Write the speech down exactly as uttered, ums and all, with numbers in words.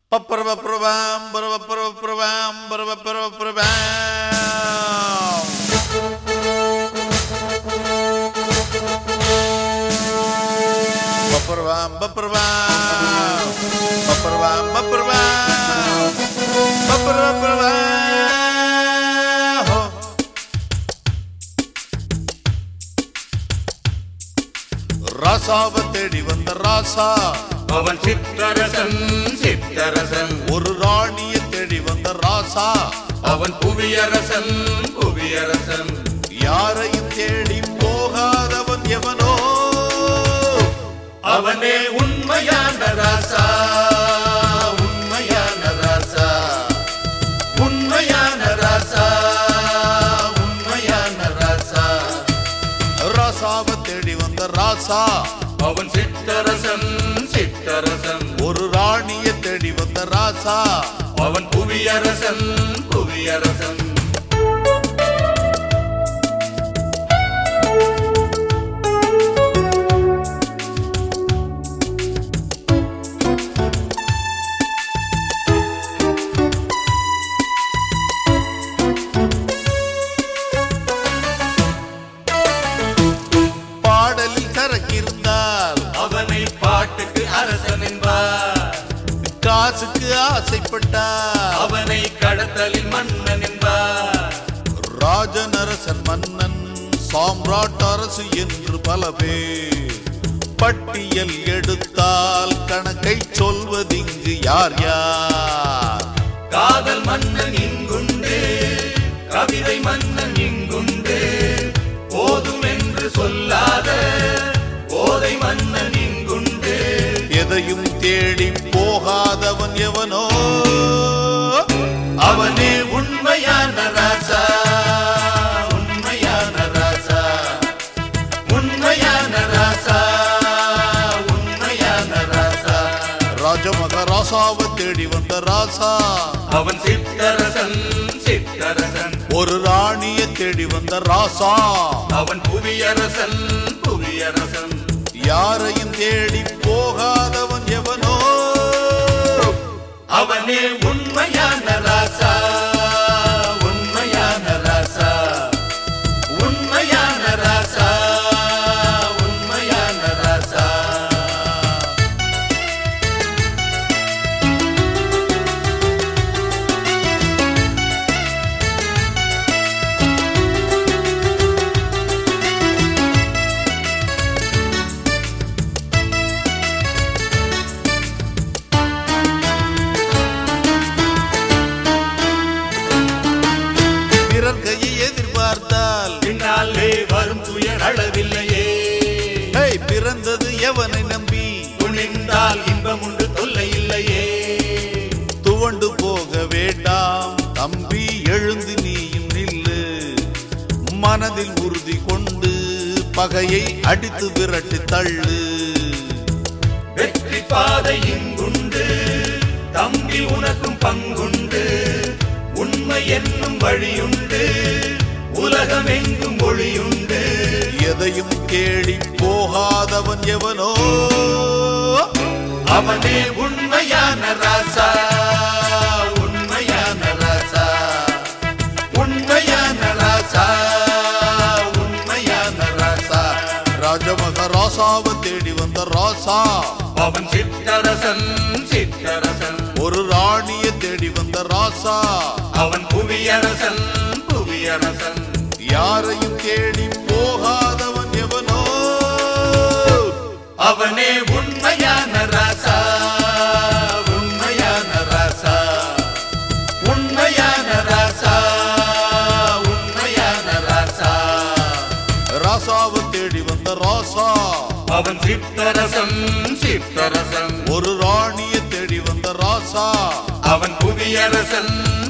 Ba-ba-ba-ba-bam, ba-ba-ba-ba-bam, ba-ba-ba-ba-bam. Ba-ba-bam, ba-ba-bam, ba-ba-bam, ba-ba-bam, ba-ba-ba-bam. ராசாவை தேடி வந்த ராசா அவன் சித்தரசன் சித்தரசன். ஒரு ராணியை தேடி வந்த ராசா அவன் புவியரசன் புவியரசன். யாரையும் தேடி போகாதவன் எவனோ அவனே உண்மையான ராசா உண்மையான ராசா உண்மையான ராசா உண்மையான ராசா. ராசாவை தேடி வந்த ராசா அவன் சித்தரசன் சித்தரசன். ஒரு ராணியை தேடி வந்த ராசா அவன் புவியரசன் புவியரசன். பாடலில் சரக்கிருந்தால் அவனை பாட்டுக்கு அரசன் என்பார். காசுக்கு ஆசைப்பட்டார் அவனை கடத்தலில் மன்னன் என்பார். ராஜனரசன் மன்னன் சாம்ராட் அரசு என்று பல பேர் பட்டியல் எடுத்தால் கணக்கை சொல்வதிங்கு யார் யார். காதல் மன்னன் இங்குண்டு கவிதை மன்னன் இங்குண்டு. போதும் என்று சொல்லாத போதை மன்னன் இங்குண்டு. எதையும் தேடி போகாதவன் எவனோ அவனே உண்மையான ராசா உண்மையான ராசா உண்மையான ராசா உண்மையான ராசா. ராஜமகராசாவை தேடி வந்த ராசா அவன் சித்தரசன் சித்தரசன். ஒரு ராணியை தேடி வந்த ராசா அவன் புவியரசன் புவியரசன். யாரையும் தேடி போகாதவன் எவனோ அவனே உண்மையான ராசா உண்மையான ராசா உண்மையான ராசா உண்மையான ராசா. பிறர் கையை எதிர்பார்த்தால் பின்னாலே வரும் துயர் அளவில்லையே. ஹே, பிறந்தது எவனை நம்பி துணிந்தால் இன்பம் உண்டு தொல்லை இல்லையே. துவண்டு போக வேண்டாம் தம்பி, எழுந்து நீயும் நில்லு. மனதில் உறுதி கொண்டு பகையை அடித்து விரட்டி தள்ளு. வெற்றி பாதை இங்குண்டு தம்பி உனக்கும் பங்குண்டு. உண்மை என்னும் வழியுண்டு உலகம் எங்கும் மொழியுண்டு. எதையும் தேடி போகாதவன் எவனோ அவனே உண்மையான ராசா உண்மையான ராசா உண்மையான ராசா உண்மையான ராசா. ராஜமகராசாவை தேடி வந்த ராசா அவன் சித்தரசன் சித்தரசன். ஒரு ராணியை தேடி வந்த ராசா அவன் புவியரசன் புவியரசன். யாரையும் தேடி போகாதவன் எவனோ அவனே உண்மையான ராசா உண்மையான ராசா உண்மையான ராசா உண்மையான ராசா. ராசாவை தேடி வந்த ராசா அவன் சித்தரசன் சித்தரசன். ஒரு ராணியை தேடி வந்த ராசா அவன் புவியரசன்